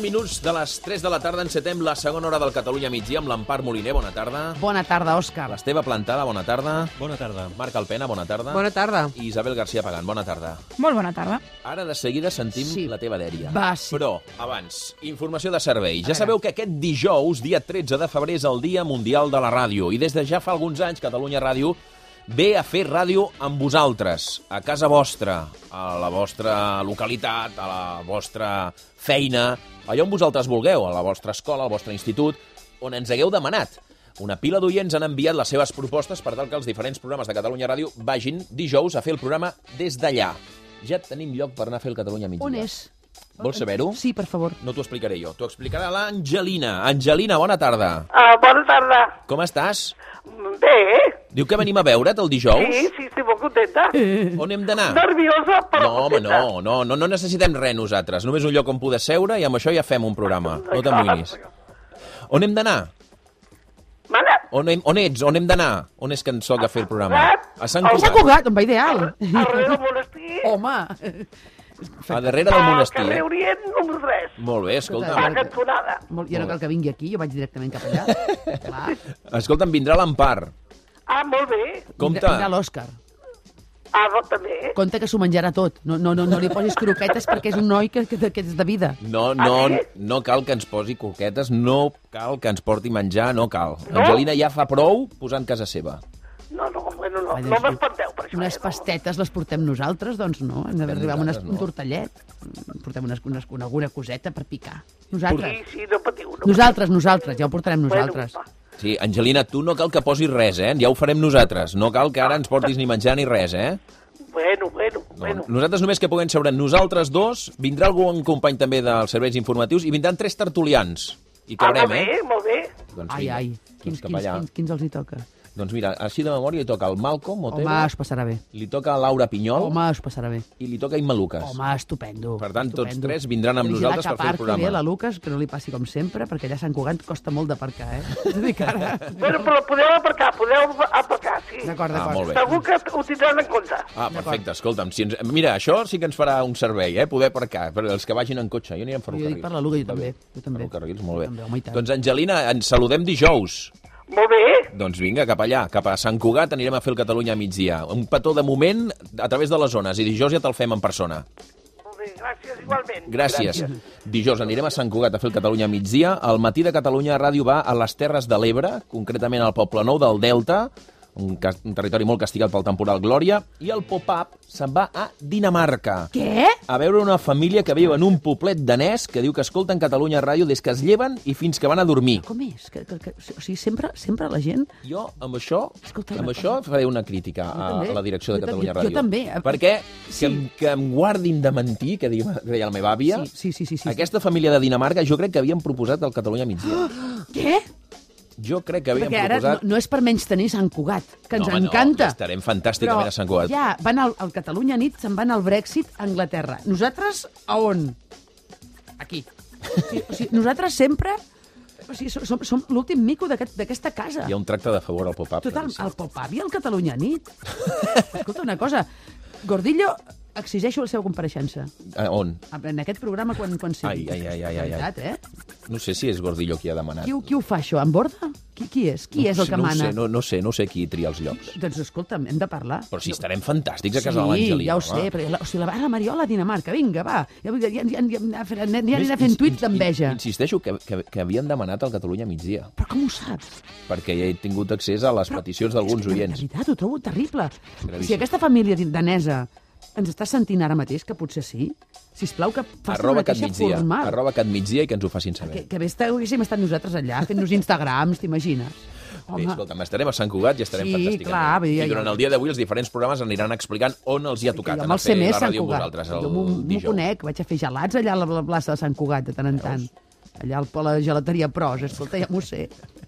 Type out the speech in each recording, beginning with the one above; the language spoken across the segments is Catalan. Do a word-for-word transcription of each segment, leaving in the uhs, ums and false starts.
minuts de les tres de la tarda encetem la segona hora del Catalunya migdia amb l'Empar Moliner, bona tarda. Bona tarda, Òscar. L'Esteve Plantada, bona tarda. Bona tarda. Marc Alpena, bona tarda. Bona tarda. I Isabel García Pagán, bona tarda. Molt bona tarda. Ara de seguida sentim Sí. la teva dèria. Va, sí. Però, abans, informació de servei. Ja veure. sabeu que aquest dijous, dia tretze de febrer, és el Dia Mundial de la Ràdio. I des de ja fa alguns anys, Catalunya Ràdio ve a fer ràdio amb vosaltres, a casa vostra, a la vostra localitat, a la vostra feina, allà on vosaltres vulgueu, a la vostra escola, al vostre institut, on ens hagueu demanat. Una pila d'oients han enviat les seves propostes per tal que els diferents programes de Catalunya Ràdio vagin dijous a fer el programa des d'allà. Ja tenim lloc per anar a fer el Catalunya migdia. On és? Vols saber-ho? Sí, per favor. No t'ho explicaré jo, t'ho explicarà l'Angelina. Angelina, bona tarda. Uh, bona tarda. Com estàs? Bé. Diu que venim a veure't el dijous? Sí, sí, estic molt contenta. On hem d'anar? Nerviosa, però No, home, contenta. no, no, no, no necessitem res nosaltres. Només un lloc on poder seure i amb això ja fem un programa. No t'amoïnis. On hem d'anar? Mana? On, hem, on ets? On hem d'anar? On és que ens toca fer el programa? A Sant A Sant Cugat. Cugat, on va ideal. Arrere del monestir. Home. A darrere del monestir, Al carrer eh? Orient, número tres. Molt bé, escolta. A la cantonada. Molt, jo no cal que vingui aquí, jo vaig directament cap allà. Clar. Escolta'm, vindrà l'Empar. Ah, molt bé. Compte. Vindrà l'Òscar. Ah, no, també. Compte que s'ho menjarà tot. No, no, no, no li posis croquetes perquè és un noi que, que, que és de vida. No, no, no cal que ens posi coquetes, no cal que ens porti menjar, no cal. No? Angelina ja fa prou posant casa seva. No, no, bueno, no, Ai, no doncs, m'espanteu per això. Unes eh, no. pastetes les portem nosaltres, doncs no. Hem d'arribar amb unes, nosaltres un no. tortellet. Portem unes, unes, alguna coseta per picar. Sí, Nosaltres. sí, no patiu. No Nosaltres, nosaltres, ja ho portarem nosaltres. Bueno, va. Sí, Angelina, tu no cal que posis res, eh? Ja ho farem nosaltres. No cal que ara ens portis ni menjar ni res, eh? Bueno, bueno, No, bueno. nosaltres només que puguem seure nosaltres dos, vindrà algun company també dels serveis informatius i vindran tres tertulians. I Ah, caurem, molt bé, eh? molt bé. Doncs Ai, vinga, ai. doncs Quins, cap quins, allà. quins, quins els hi toca? Doncs mira, així de memòria li toca al Malcolm Otero, Home, es passarà bé. li toca a Laura Pinyol Home, es passarà bé. i li toca a Imma Lucas. Home, estupendo. Per tant, tots estupendo. tres vindran amb Vigilar nosaltres que per fer el aparqui programa. bé la Lucas, que no li passi com sempre, perquè allà a Sant Cugat costa molt d'aparcar, eh? És a dir, que ara... Bueno, però podeu aparcar, podeu aparcar, sí. D'acord, Ah, d'acord. molt bé. Segur que ho tindran en compte. Ah, perfecte, escolta'm, si ens... mira, això sí que ens farà un servei, eh? Poder aparcar, per els que vagin en cotxe. Jo aniré en Jo ferrocarrils. dic per la Luca, jo Va també. bé. Jo també. Ferrocarrils, molt bé. Jo també, home, i tant. Doncs, Angelina, ens saludem dijous. Molt bé. Doncs vinga, cap allà, cap a Sant Cugat, anirem a fer el Catalunya a migdia. Un petó de moment a través de les zones, i dijous ja te'l fem en persona. Molt bé, gràcies igualment. Gràcies. Dijous anirem a Sant Cugat a fer el Catalunya a migdia. El matí de Catalunya Ràdio va a les Terres de l'Ebre, concretament al Poble Nou del Delta, un, cas- un territori molt castigat pel temporal Glòria, i el pop-up se'n va a Dinamarca. Què? A veure una família que viu en un poblet danès que diu que escolten Catalunya Ràdio des que es lleven i fins que van a dormir. Com és? Que, que, que, o sigui, sempre, sempre la gent... Jo, amb això, Escolta, amb una això faré una crítica Jo a, també. a la direcció de Jo Catalunya també, Ràdio. jo també. Perquè Sí. que, em- que em guardin de mentir, que deia, que deia la meva àvia, Sí, sí, sí, sí, sí. aquesta família de Dinamarca jo crec que havien proposat el Catalunya migdia. Què? Jo crec que havien Perquè ara no, proposat... no és per menys tenir Sant Cugat, que ens no, home, encanta. No, estarem fantàsticament a Sant Cugat. ja van al, al Catalunya nit, se'n van al Brexit a Anglaterra. Nosaltres, a on? Aquí. O sigui, o sigui, nosaltres sempre... O sigui, som, som, som l'últim mico d'aquest- d'aquesta casa. Hi ha un tracte de favor al pop-up. Total, claríssim. el Pop-Up i el Catalunya nit. Escolta una cosa, Gordillo, exigeixo la seva compareixença. A on? En aquest programa, quan, quan sigui. Ai, ai, ai, ai, ai. Veritat, eh? No sé si és Gordillo qui ha demanat. Qui, ho- qui ho fa, això? En Borda? Qui, qui és? Qui és el que no mana? Ho sé, no, no sé, no sé qui tria els llocs. Doncs escolta'm, hem de parlar. Però si estarem fantàstics a casa de Sí, l'Angelina. ja ho sé, home. però la, o sigui, la Barra Mariola a Dinamarca, vinga, va. Ja, ja, ja, ja, ja, ja anirà Més, fent ins- tuits ins- d'enveja. Insisteixo que, que, que havien demanat el Catalunya migdia, Però com ho saps? perquè ja he tingut accés a les peticions d'alguns És que, oients. De veritat, ho trobo terrible. Gravíssim. Si aquesta família danesa ens està sentint ara mateix, que potser sí, sisplau que facin Arroba una queixa catmigdia, formal. arroba catmigdia i que ens ho facin saber. Que, que bé està- haguéssim estat nosaltres allà, fent-nos Instagrams, t'imagines? Bé, escolta'm, estarem a Sant Cugat i estarem Sí, fantàsticament. clar, vull dir, I durant ja- el dia d'avui els diferents programes aniran explicant on els hi ha tocat jo anar me'l a sé fer més, la Sant ràdio amb Cugat. vosaltres el Jo m'ho m'ho dijous. conec, vaig a fer gelats allà a la, la plaça de Sant Cugat de tant en tant. Allà al a la gelateria Pros, escolta, ja m'ho sé.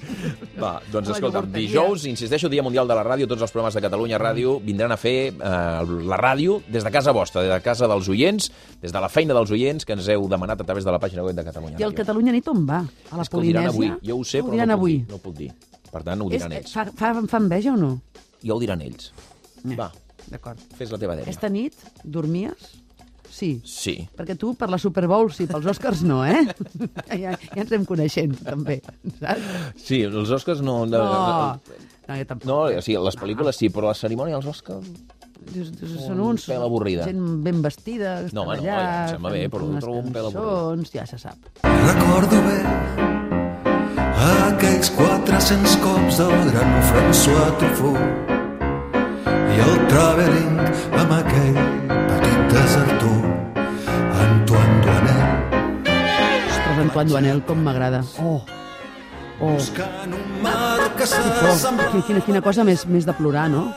Va, doncs La escolta'm, iogurteria. dijous, insisteixo, Dia Mundial de la Ràdio, tots els programes de Catalunya Ràdio vindran a fer eh, la ràdio des de casa vostra, des de casa dels oients, des de la feina dels oients que ens heu demanat a través de la pàgina web de Catalunya I el Ràdio. Catalunya nit on va? A la És que ho diran Polinèsia? avui, jo ho sé, Ho però diran no puc, avui. dir, no puc dir. Per tant, ho És, diran ells. fa, fa, fa enveja o no? Ja ho diran ells. Eh, Va, D'acord. fes la teva dèria. Aquesta nit dormies Sí. Sí. Perquè tu per la Super Bowl sí, pels Oscars no, eh? Ja, ja ens hem coneixent, també, saps? Sí, els Oscars no... No, No, no, no, jo tampoc. no o sigui, les pel·lícules sí, però la cerimònia dels Oscars... Dius, dius, són uns... pèl avorrida. Gent ben vestida, que No, estan home, no, allà... em sembla bé, fan però ho unes trobo un pèl avorrit. cançons, ja se sap. Recordo bé aquells quatre-cents cops del gran François Truffaut i el travelling amb aquell petit desertor Antoine Duanel. Ostres, Antoine Duanel, com m'agrada. Oh, oh. Buscant un mar que Oh, s'assembla quina, quina, quina cosa més, més de plorar, no?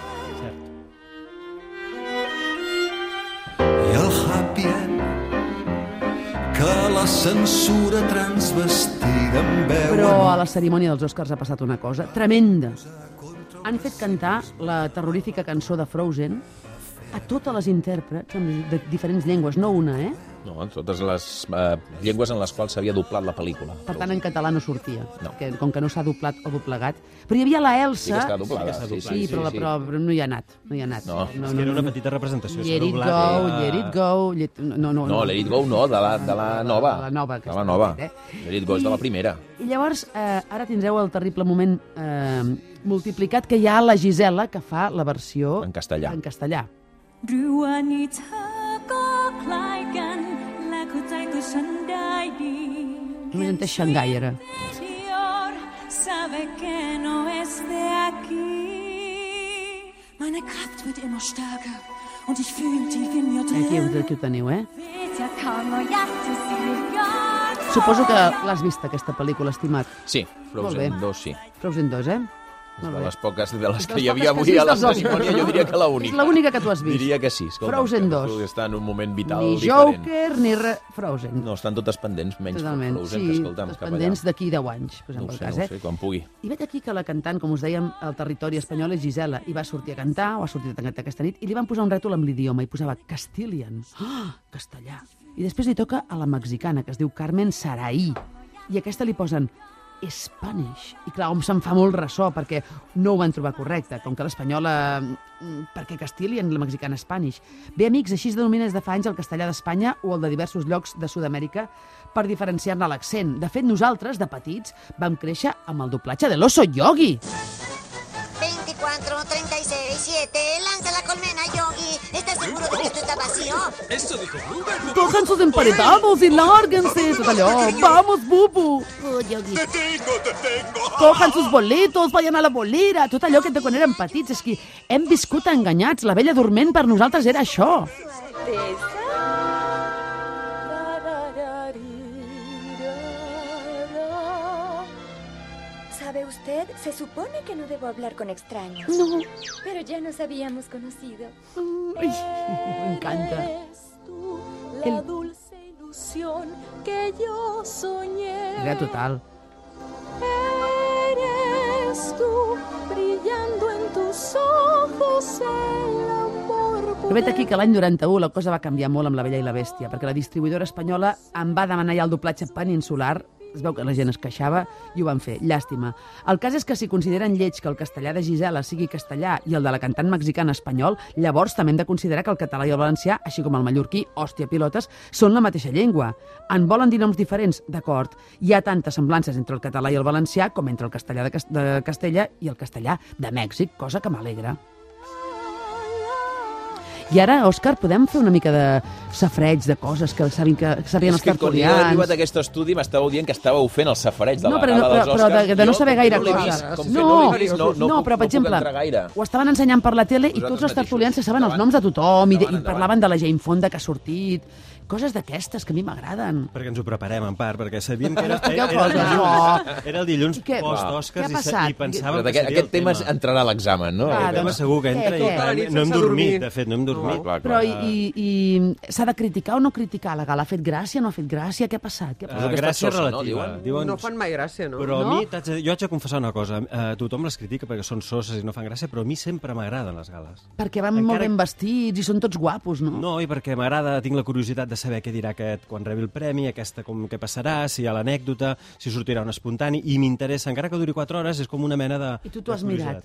i el happy end que la censura transvestida en veu Però a la cerimònia dels Oscars ha passat una cosa tremenda. Han fet cantar la terrorífica cançó de Frozen a totes les intèrprets de diferents llengües, no una, eh? No, en totes les eh, llengües en les quals s'havia doblat la pel·lícula. Per tant, en català no sortia, No. que, com que no s'ha doblat o doblegat. Però hi havia la Elsa... Sí que està doblada. Sí que està Sí, doblada. Sí, però, la, però, però no hi ha anat. No hi ha anat. No. És que era una petita representació. s'ha Let it doblat, go, eh? let it go... Let... No, no, No, Let It Go no, de la, de la nova. De la nova, De aquesta la nova. eh? Let It Go és de la primera. I llavors, eh, ara tindreu el terrible moment eh, multiplicat que hi ha la Gisela, que fa la versió... En castellà. En castellà. หรือว่านี่เธอก็คล้ายกันและเข้าใจตัวฉันได้ดี Només entès Xangai, ara. Interior sabe que no es de aquí. Meine Kraft wird immer stärker und ich fühle tief in mir Aquí, drin. aquí ho teniu, eh? Vet jag kommer hjärtat stiga. Suposo que l'has vist, aquesta pel·lícula, estimat. Sí, Molt bé. Frozen dos, sí. Frozen dos, eh? És Molt de bé. les poques de les De que les hi havia poques avui a la has vist dels cerimònia, Oscars. jo diria que l'única. És l'única que tu has vist. Diria que sí. Escolta, Frozen que dos. Està en un moment vital Ni diferent. Joker, ni re... Frozen. No, estan totes pendents, menys Totalment. Frozen, Sí, que escolta'm, les cap allà. pendents d'aquí deu anys, pues, en No ho el sé, cas, no ho eh? sé, quan pugui. I veig aquí que la cantant, com us dèiem, al territori espanyol és Gisela, i va sortir a cantar, o ha sortit a cantar aquesta nit, i li van posar un rètol amb l'idioma, i posava Castilian, oh, castellà. I després li toca a la mexicana, que es diu Carmen Saraí, i a aquesta li posen Spanish. I clar, hom se'n fa molt ressò, perquè no ho van trobar correcte, com que l'espanyola... Per què Castilian i la mexicana Spanish? Bé, amics, així es denomina des de fa anys el castellà d'Espanya o el de diversos llocs de Sud-amèrica per diferenciar-ne l'accent. De fet, nosaltres, de petits, vam créixer amb el doblatge de l'Oso Yogi. veinticuatro, treinta y seis, siete, lanza la colmena, Yogi. ¿Estás seguro de que esto está vacío? Cojan sus emparedados y lárguense. Tot allò. Vamos, Bubu. Oh, Yogi. Te tengo, te tengo. Cojan sus boletos, vayan a la bolera. Tot allò que de quan érem petits. És que hem viscut enganyats. La Bella Dorment per nosaltres era això. ¿Sabe usted? Se supone que no debo hablar con extraños. No. Pero ya nos habíamos conocido. Ai, m'encanta. Eres tú El- la dulce ilusión que yo soñé. Era total. Eres tú brillando en tus ojos el amor. Però vet aquí que l'any noranta-u la cosa va canviar molt amb La Bella i la Bèstia, perquè la distribuïdora espanyola em va demanar ja el doblatge peninsular. Es veu que la gent es queixava i ho van fer. Llàstima. El cas és que si consideren lleig que el castellà de Gisela sigui castellà i el de la cantant mexicana espanyol, llavors també hem de considerar que el català i el valencià, així com el mallorquí, hòstia, pilotes, són la mateixa llengua. En volen dir noms diferents? D'acord. Hi ha tantes semblances entre el català i el valencià com entre el castellà de, Cas de Castella i el castellà de Mèxic, cosa que m'alegra. I ara, Òscar, podem fer una mica de safareig de coses que sabien, que sabien els És que quan jo he tertulians? arribat a aquest estudi m'estàveu dient que estàveu fent el safareig de No, la però, gala no, dels però, però Oscars. de, de no Jo, saber com que gaire no l'he coses. vist, com que no, no l'he vist, no, no, no, puc, però, per no puc exemple, entrar gaire. ho estaven ensenyant per la tele i Vosaltres tots els mateixos. tertulians se saben els Endavant. noms de tothom i, de, Endavant, i endavant. parlaven de la Jane Fonda que ha sortit, coses d'aquestes que a mi m'agraden. Perquè ens ho preparem, en part, perquè sabíem que era, Expliqueu era, el coses, dilluns, era el dilluns I què? post-Oscars Què ha i, sa- passat? i pensàvem Però que aquest, seria aquest el tema tema. entrarà a l'examen, no? Ah, El tema doncs, segur que què, entra què? i clar, no hem dormit, de fet, no hem dormit. clar, Però i, i, i s'ha de criticar o no criticar la gala? Ha fet gràcia, no ha fet gràcia? Què ha passat? Què ha Uh, passat? que està gràcia sosa, no, relativa. diuen? diuen... No fan mai gràcia, no? Però No? a mi, t'haig de- jo haig de confessar una cosa. Uh, tothom les critica perquè són soses i no fan gràcia, però a mi sempre m'agraden les gales. Perquè van Encara- molt ben vestits i són tots guapos, no? No, i perquè m'agrada, tinc la curiositat de saber què dirà aquest quan rebi el premi, aquesta com què passarà, si hi ha l'anècdota, si sortirà un espontani, i m'interessa, encara que duri quatre hores, és com una mena de... I tu t'ho has de curiositat. mirat?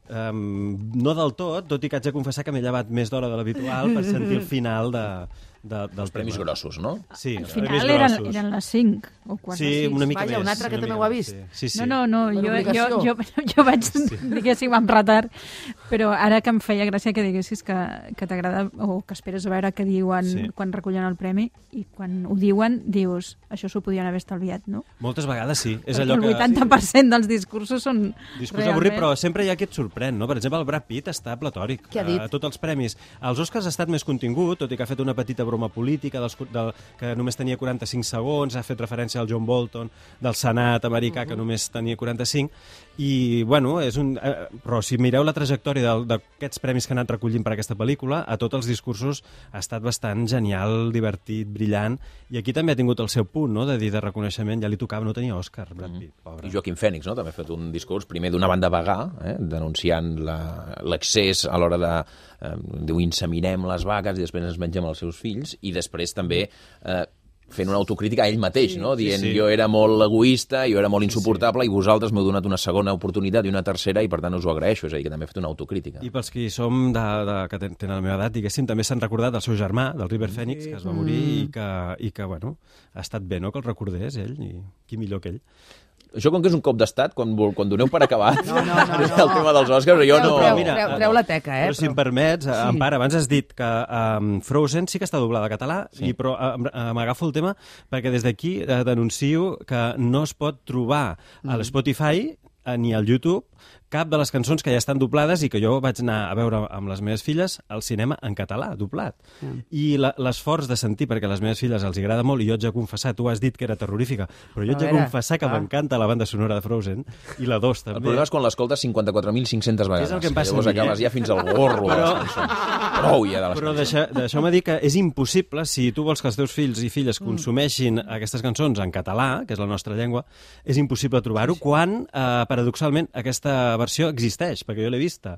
Um, no del tot, tot i que haig de confessar que m'he llevat més d'hora de l'habitual per sentir el final de, de, dels premis grossos, no? Sí, al final eren, eren les cinc o quatre. Sí, una mica Vaja, més. un altre que una també mica ho ha més, vist. Sí, sí. No, no, no, Per jo, jo, jo, jo vaig, sí. diguéssim, amb retard, però ara que em feia gràcia que diguessis que, que t'agrada o que esperes a veure què diuen Sí. quan recullen el premi, i quan ho diuen dius, això s'ho podien haver estalviat, no? Moltes vegades sí. És Perquè allò el que... vuitanta per cent dels discursos són Discurs realment... avorrit, però sempre hi ha qui et sorprèn, no? Per exemple, el Brad Pitt està platòric. Què ha dit? A tots els premis. Als Oscars ha estat més contingut, tot i que ha fet una petita broma política dels, del, que només tenia quaranta-cinc segons, ha fet referència al John Bolton del Senat americà, que només tenia quaranta-cinc, i, bueno, és un... Eh, però si mireu la trajectòria d'aquests premis que han anat recollint per aquesta pel·lícula, a tots els discursos ha estat bastant genial, divertit, brillant, i aquí també ha tingut el seu punt, no?, de dir de reconeixement, ja li tocava, no tenia Òscar, Brad Pitt, pobre. I Joaquim Fènix, no?, també ha fet un discurs, primer d'una banda vegà, eh, denunciant l'accés a l'hora de... Eh, diu, inseminem les vaques i després ens mengem els seus fills, i després també... Eh, fent una autocrítica a ell mateix, sí, no? Dient, sí, sí. jo era molt egoista, jo era molt insuportable, sí, sí. i vosaltres m'heu donat una segona oportunitat i una tercera, i per tant us ho agraeixo. És a dir, que també he fet una autocrítica. I pels qui som de, de, que tenen la meva edat, diguéssim, també s'han recordat del seu germà, del River Phoenix, sí. que es va morir mm. i, que, i que, bueno, ha estat bé, no?, que el recordés, ell, i qui millor que ell. Això com que és un cop d'estat, quan, quan doneu per acabat no, no, no, no. el tema dels Oscars, jo no... Treu, Mira, treu, treu la teca, eh? Però si em permets, sí. Empar, abans has dit que um, Frozen sí que està doblada a català, sí. i, però uh, m'agafo el tema perquè des d'aquí uh, denuncio que no es pot trobar mm. a l'Spotify uh, ni al YouTube cap de les cançons que ja estan doblades i que jo vaig anar a veure amb les meves filles al cinema en català, doblat. Mm. I l'esforç de sentir, perquè a les meves filles els agrada molt, i jo haig de confessar, tu has dit que era terrorífica, però jo haig de confessar que ah. m'encanta la banda sonora de Frozen, i la dos també. El problema és quan l'escoltes cinquanta-quatre mil cinc-centes vegades. És el que em passa llavors a mi, acabes eh? ja fins al gorro. Però, Prou ja de les però cançons. deixeu-me dir que és impossible, si tu vols que els teus fills i filles consumeixin mm. aquestes cançons en català, que és la nostra llengua, és impossible trobar-ho, sí, sí. quan, eh, paradoxalment, aquesta versió existeix, perquè jo l'he vista.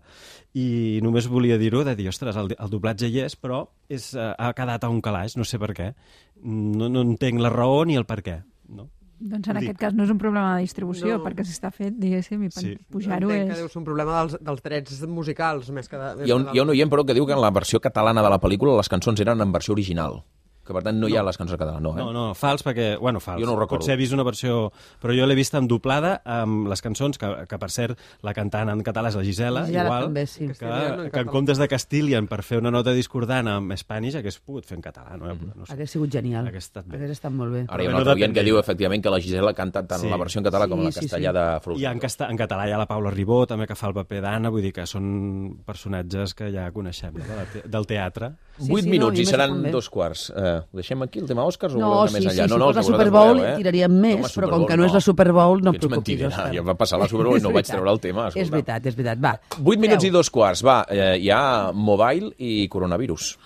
I només volia dir-ho, de dir, ostres, el, el doblatge hi és, però és, uh, ha quedat a un calaix, no sé per què. No, no entenc la raó ni el per què. No? Doncs en aquest cas no és un problema de distribució, no. perquè si està fet, diguéssim, i sí. pujar-ho és... que deu ser un problema dels, dels drets musicals, més que... De, hi, ha un, hi ha un oient, però, que diu que en la versió catalana de la pel·lícula les cançons eren en versió original. Que per tant no hi ha no. les cançons en català, no, eh? No, no, fals, perquè... Bueno, fals. Jo no ho recordo. Potser he vist una versió... Però jo l'he vista en doblada amb les cançons, que, que per cert, la cantant en català és la Gisela, Gisela igual, també, sí. que, que en comptes de Castilian per fer una nota discordant amb Spanish hagués pogut fer en català. No, mm. no sé. Hagués sigut genial. Hagués estat bé. Hagués estat molt bé. Ara hi ha un altre oient que diu, efectivament, que la Gisela canta tant sí. la versió en català sí, com la sí, castellà sí. de Frozen. I en, casta en català hi ha la Paula Ribó, també, que fa el paper d'Anna, vull dir que són personatges que ja coneixem, no? de te del teatre. Sí, Vuit sí, minuts no, i seran dos quarts. Uh, deixem aquí el tema Oscars o no, voleu anar sí, més enllà? Sí, no, si no, fos la Super Bowl voleu, eh? tiraríem més, no, però com que no, no és la Super Bowl, no em preocupis. Ets mentida, ja va passar la Super Bowl i no vaig treure el tema. Escolta. És veritat, és veritat. Va, Vuit minuts i dos quarts. Va, eh, hi ha Mobile i coronavirus.